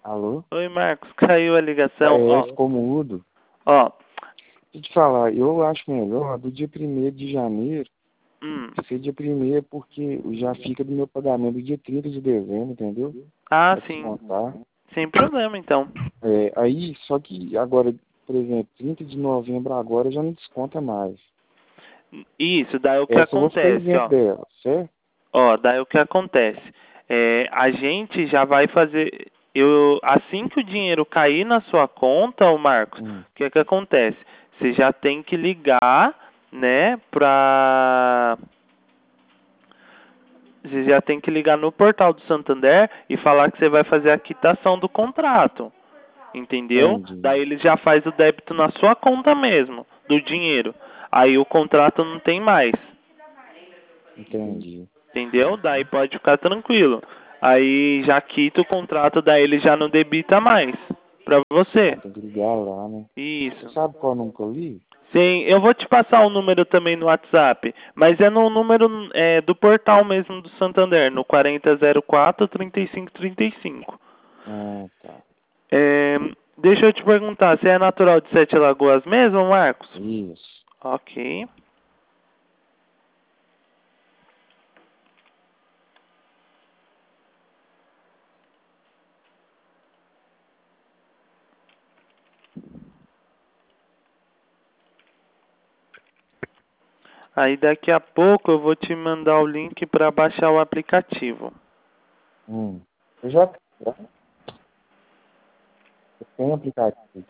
Alô? Oi, Marcos, caiu a ligação. Ficou mudo. Ó, Deixa eu te falar, eu acho melhor do dia 1º de janeiro ser dia 1º, porque já fica do meu pagamento do dia 30 de dezembro, entendeu? ah, Pra sim, descontar. sem problema, então. Aí, só que agora, por exemplo, 30 de novembro agora já não desconta mais. Isso, daí o que Essa eu vou ficar acontece, isento ó. dela, certo? Ó, daí o que acontece? A gente já vai fazer. Assim que o dinheiro cair na sua conta, ô Marcos, o que acontece? Você já tem que ligar, né, Você já tem que ligar no portal do Santander e falar que você vai fazer a quitação do contrato. Entendeu? Entendi, Daí ele já faz o débito na sua conta mesmo, do dinheiro. Aí o contrato não tem mais. entendi. Entendeu? Daí pode ficar tranquilo. Aí já quita o contrato, daí ele já não debita mais pra você. Tem que ligar lá, né? Você Isso. sabe qual é o número que eu ligo? Sim, eu vou te passar o número também no WhatsApp, mas é no número do portal mesmo do Santander, no 4004 3535. Ah, tá. É, deixa eu te perguntar, você é natural de Sete Lagoas mesmo, Marcos? Isso. Ok. Aí daqui a pouco eu vou te mandar o link para baixar o aplicativo. Eu já tenho aplicativo.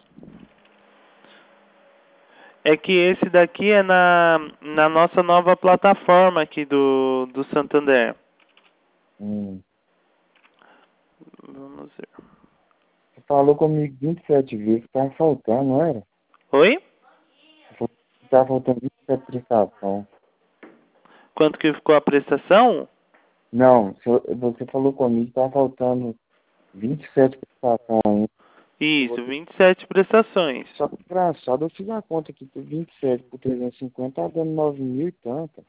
É que esse daqui é na nossa nova plataforma aqui do Santander. Vamos ver. Você falou comigo 27 vezes, tava faltando, não era? Oi? Você falou que tava faltando 27 prestação. Quanto que ficou a prestação? Não, você falou comigo que tava faltando 27 prestações ainda. Isso, 27 prestações. Só que engraçado, eu fiz a conta aqui, por 27 por 350, tá dando 9.000 e tanto.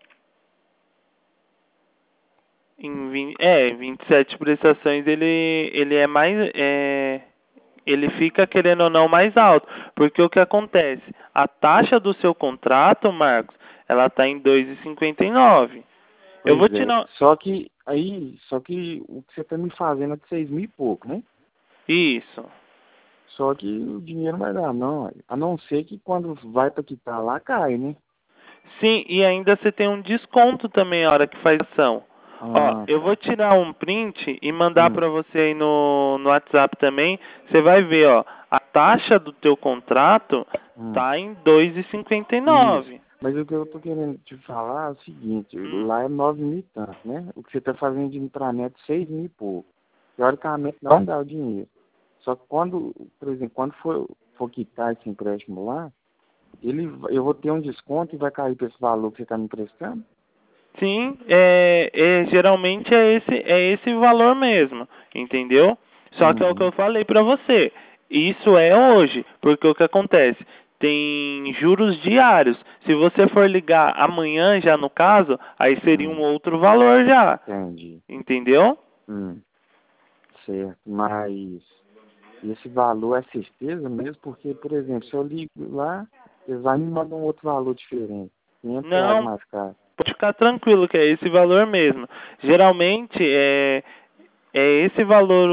27 prestações ele é mais. Ele fica querendo ou não mais alto. Porque o que acontece? A taxa do seu contrato, Marcos, ela está em 2,59. Eu vou Pois é. tirar. Só que o que você tá me fazendo é de 6.000 e pouco, né? Isso. Só que o dinheiro não vai dar, não. A não ser que quando vai pra quitar lá, cai, né? Sim, e ainda você tem um desconto também a hora que faz ação. Ó, Ah, eu vou tá. tirar um print e mandar para você aí no WhatsApp também. Você vai ver, ó, a taxa do teu contrato tá em Isso. 2,59. Mas o que eu tô querendo te falar é o seguinte, lá é 9.000 e tanto, né? O que você tá fazendo de intranet é 6.000 e pouco. Teoricamente não dá o dinheiro. Só que quando, por exemplo, quando for quitar esse empréstimo lá, eu vou ter um desconto e vai cair para esse valor que você está me emprestando? Sim, geralmente é esse valor mesmo, entendeu? Só que é o que eu falei para você. Isso é hoje, porque o que acontece? Tem juros diários. Se você for ligar amanhã já no caso, aí seria um outro valor já, Entendi. entendeu? Certo. Mas esse valor é certeza mesmo? Porque, por exemplo, se eu ligo lá, eles vão me mandar um outro valor diferente. R$ 500 Não, mais caro. pode ficar tranquilo que é esse valor mesmo. Geralmente é esse valor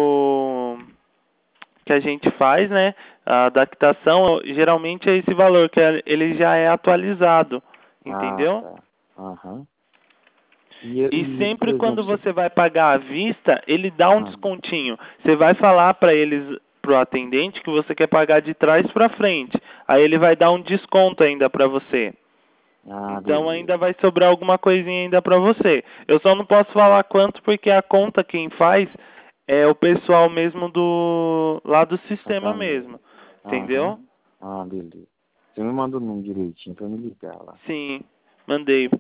que a gente faz, né? A adaptação geralmente é esse valor que ele já é atualizado, Ah, entendeu? tá. Aham. E Por sempre quando exemplo, se... você vai pagar à vista, ele dá um descontinho. Você vai falar para eles, pro atendente, que você quer pagar de trás para frente. Aí ele vai dar um desconto ainda para você. Então beleza. ainda vai sobrar alguma coisinha ainda para você. Eu só não posso falar quanto porque a conta quem faz é o pessoal mesmo do lá do sistema Santander. mesmo. Aham. Entendeu? Beleza. Você me manda o número direitinho pra me ligar lá. Sim, mandei.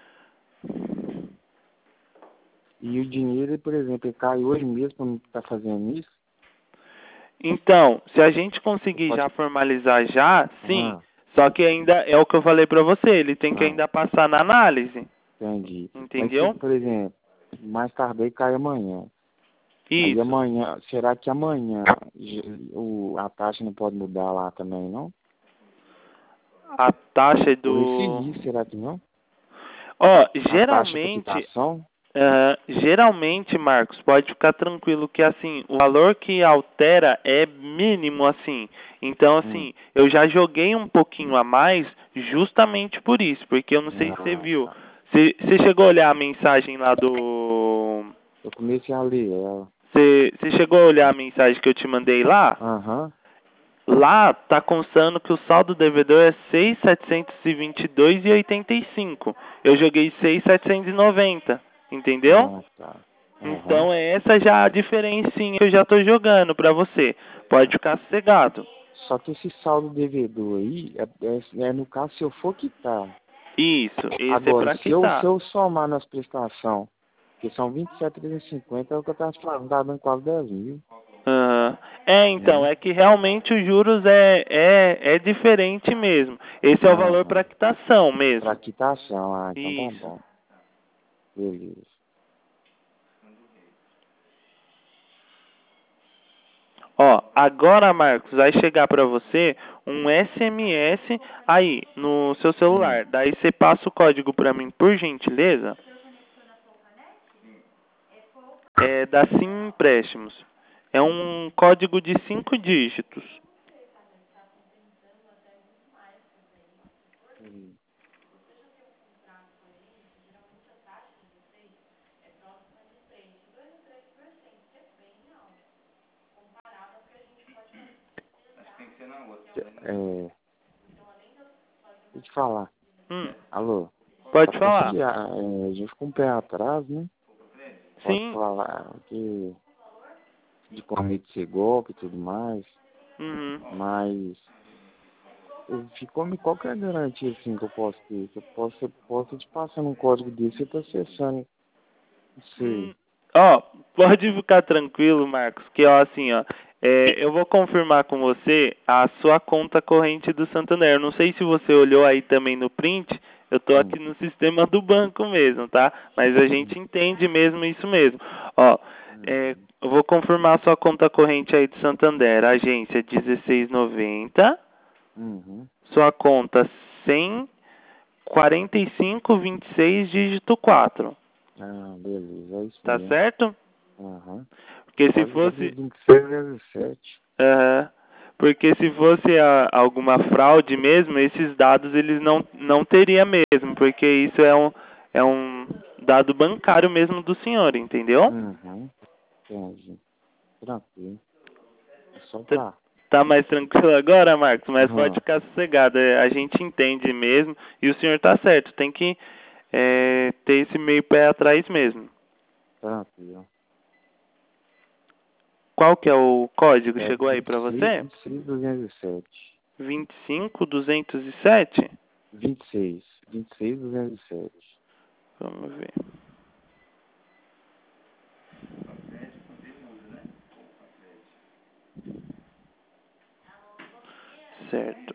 E o dinheiro, por exemplo, ele cai hoje mesmo pra não estar fazendo isso? Então, se a gente Você conseguir pode... já formalizar já, sim. Ah, Só que ainda é o que eu falei pra você, ele tem que ainda passar na análise. entendi. Mas se, Entendeu? por exemplo, mais tarde aí cai amanhã. Aí Isso. amanhã, será que amanhã a taxa não pode mudar lá também, não? A taxa Por do... esse será que não? Ó, A taxa de captação? geralmente, Marcos, pode ficar tranquilo que assim, o valor que altera é mínimo assim. Então, assim, eu já joguei um pouquinho a mais justamente por isso, porque eu não sei se você Ah, viu. tá. Você chegou a olhar a mensagem lá do... Eu comecei a ler ela. Você chegou a olhar a mensagem que eu te mandei lá? Aham. Lá tá constando que o saldo do devedor é 6.722,85. Eu joguei 6.790, entendeu? Ah, tá. Aham. Então é essa já a diferencinha que eu já tô jogando pra você. Pode ficar sossegado. Só que esse saldo devedor aí, é no caso se eu for quitar. Isso, esse é Agora, pra se quitar. eu somar nas prestações, que são 27.350, é o que eu tava falando, tá dando quase 10 mil, Aham. É, então, né? é que realmente os juros é diferente mesmo. Esse é o valor Aham. para quitação Pra mesmo. quitação, então tá Isso. bom. Beleza. Ó, agora, Marcos, vai chegar para você um SMS aí no seu celular. Daí você passa o código para mim, por gentileza. É da Sim Empréstimos. É um código de 5 dígitos. Hum. É, deixa eu te falar. Hum, Alô? Só pode que falar. assim, a gente ficou um pé atrás, né? Posso Sim. falar que de comer de ser golpe e tudo mais, Uhum. mas ficou-me qualquer garantia assim que eu posso ter. Que eu posso te passando um código desse, você tá acessando. Não sei. Ó, pode ficar tranquilo, Marcos, que ó, assim, ó, eu vou confirmar com você a sua conta corrente do Santander. Eu não sei se você olhou aí também no print, eu tô Hum, aqui no sistema do banco mesmo, tá? Mas a gente entende mesmo isso mesmo. Ó, uhum, eu vou confirmar a sua conta corrente aí do Santander, agência 1690, uhum. sua conta 100 4526 dígito 4. Ah, beleza, é isso Tá mesmo. certo? Aham. Porque se Código fosse, 2607. aham, porque se fosse alguma fraude mesmo, esses dados eles não teria mesmo, porque isso é um dado bancário mesmo do senhor, entendeu? Uhum. Entendi. Tranquilo. É só Tá pra. tá mais tranquilo agora, Marcos, mas pode Aham. ficar sossegado. A gente entende mesmo e o senhor tá certo. Tem que ter esse meio pé atrás mesmo. Tranquilo. Qual que é o código? É Chegou aí pra você? 26207. 25207. 26. 26207. Vamos ver. Certo.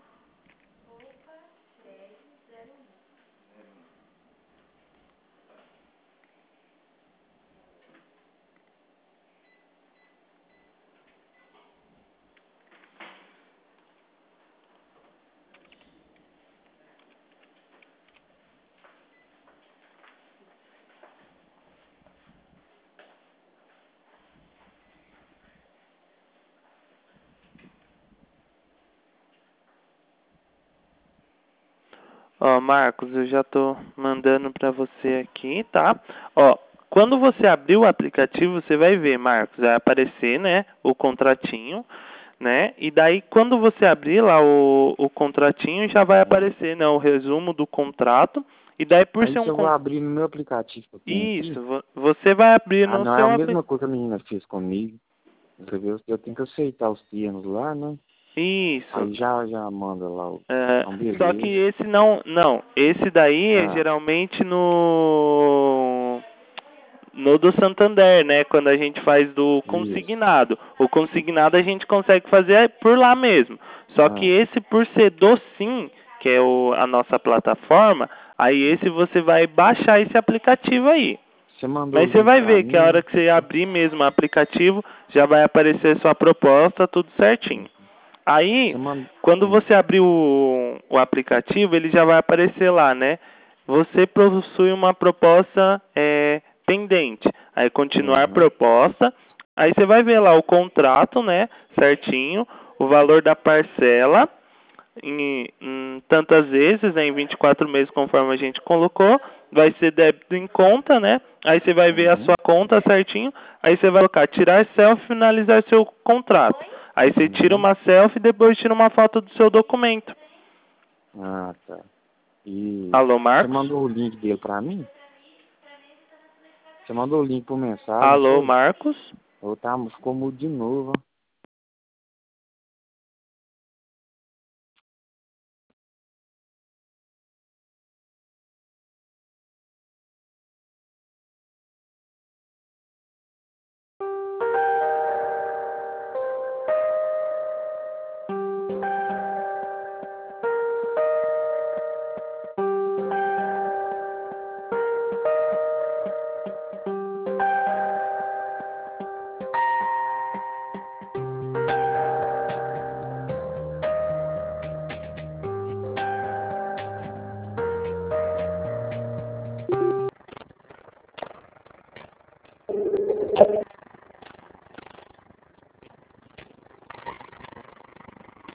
Ó, Marcos, eu já tô mandando para você aqui, tá? Ó, quando você abrir o aplicativo, você vai ver, Marcos, vai aparecer, né, o contratinho, né? E daí, quando você abrir lá o contratinho, já vai aparecer, né, o resumo do contrato. E daí, por Aí ser se um... eu vou abrir no meu aplicativo que eu tenho aqui. Isso, você vai abrir Ah, no não, é a seu mesma aplicativo. coisa que a menina fez comigo. Entendeu? Eu tenho que aceitar os termos lá, né? Isso. Aí já manda lá o. É, Então, só que beleza. esse não, esse daí é Ah, geralmente no do Santander, né? Quando a gente faz do isso. consignado. O consignado a gente consegue fazer por lá mesmo. Só que Ah, esse por ser do Sim, que é a nossa plataforma, aí esse você vai baixar esse aplicativo aí. Você mandou o Mas você link vai pra ver que a mim? hora que você abrir mesmo o aplicativo, já vai aparecer sua proposta, tudo certinho. Aí, Você mandou... quando você abrir o aplicativo, ele já vai aparecer lá, né? Você possui uma proposta pendente. Aí, continuar Uhum. proposta. Aí, você vai ver lá o contrato, né? Certinho. O valor da parcela em tantas vezes, né, em 24 meses, conforme a gente colocou. Vai ser débito em conta, né? Aí você vai ver a Uhum. sua conta certinho. Aí você vai colocar tirar selfie e finalizar seu contrato. Aí você tira Uhum. uma selfie e depois tira uma foto do seu documento. Ah, tá. E Alô, você Marcos? mandou o link dele pra mim? Você mandou o link por mensagem, Alô, foi? Marcos? Ou tá, ficou mudo de novo.